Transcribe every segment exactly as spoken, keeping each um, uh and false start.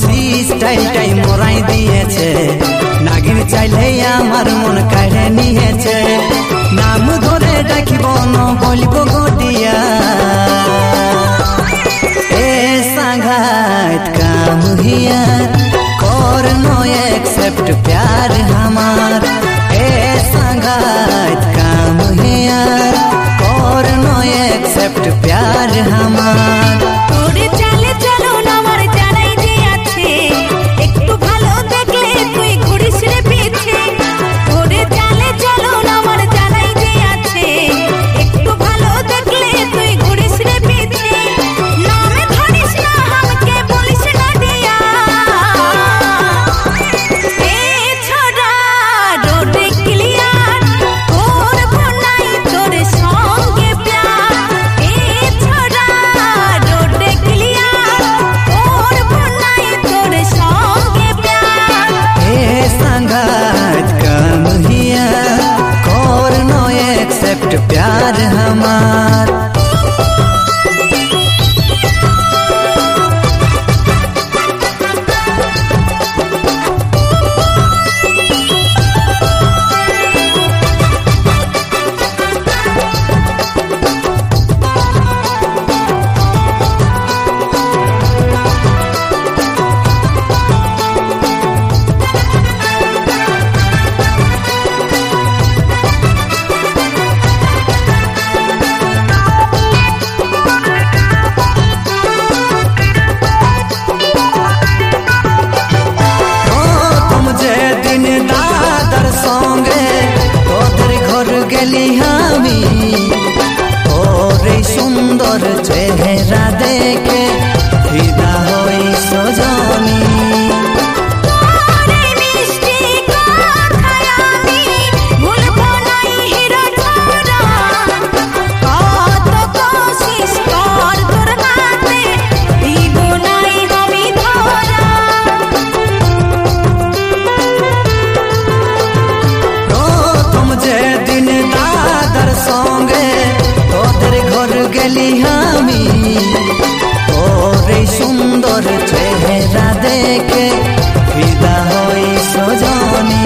মসি স্টাইলটাই মোরাই দিয়েছে, নাগিন চাইলে আমার মন কাড়ে নিয়েছে। নাম ধরে ডাকিব না বলব গটিয়া, এ संगात काम हिया कर नो एक्सेप्ट प्यार हमार। ए संगात काम हिया कर नो एक्सेप्ट प्यार हमार। তোরে চালে চলো না আমার জানাই যে আছে, একটু ভালো দেখলে তুই ঘুরিস রে পিছে। তোরে চালে চলো না আমার জানাই যে আছে, একটু ভালো দেখলে তুই ঘুরিস রে পিছে। নামে ধরিস না আমাকে বলিস না দিয়া, এ ছোড়া রোডে ক্লিয়ার করবো নাই তোর সঙ্গে প্যার। এ ছোড়া রোডে ক্লিয়ার করবো নাই তোর সঙ্গে প্যার। ए संगात काम हिया कर नो एक्सेप्ट प्यार हमार। আমি ওরে সুন্দর চেহারা দেখে ফিদা হই সজনী। আমি ওরে সুন্দর চেহারা দেখে ফিদা হই সজনী।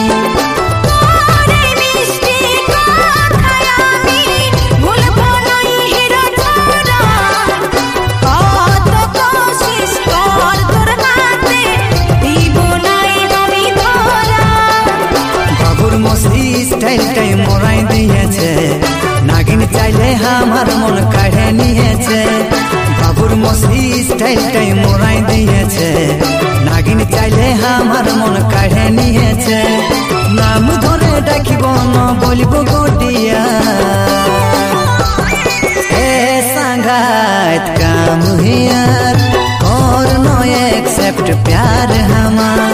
বাবুর মসি স্টাইলটাই মোরাই দিয়েছে, নাগিন চাইলে আমার মন কাড়ে নিয়েছে। বাবুর মসি স্টাইলটাই মোরাই দিয়েছে, নাগিন চাইলে আমার মন কাড়ে নিয়েছে। নাম ধরে ডাকিব না বলব গটিয়া, এ संगात काम हिया कर नो एक्सेप्ट प्यार हमार।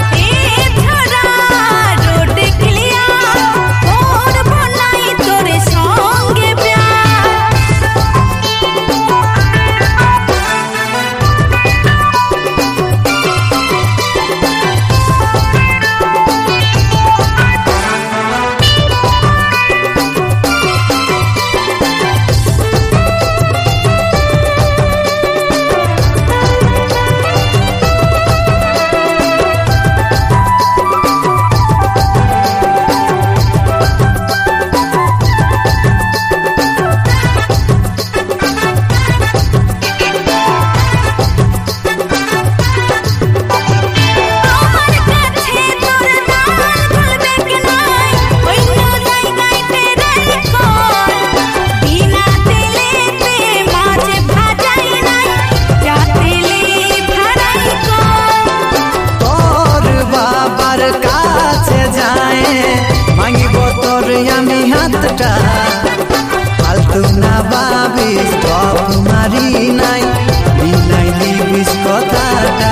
ফালতু না ভাবিস টপ মারি নাই, মিলাই লিবিস কথাটা।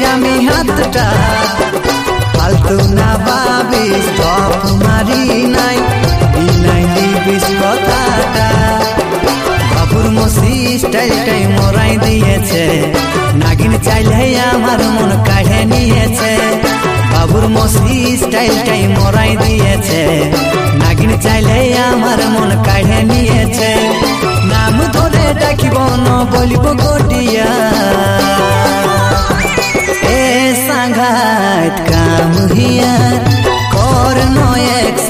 ফালতু না ভাবিস টপ মারি নাই, স্টাইলটাই মোরাই দিয়েছে নাগিন চাইলে আমার মন কাঢ়ে নিয়েছে বাবুর মসি স্টাইলটাই মোরাই দিয়েছে নাগিন চাইলে আমার মন কাঢ়ে নিয়েছে নাম ধরে ডাকিব না বলিব গটিয়া এ সাঙ্গাত কাম হিয়ার কর নয়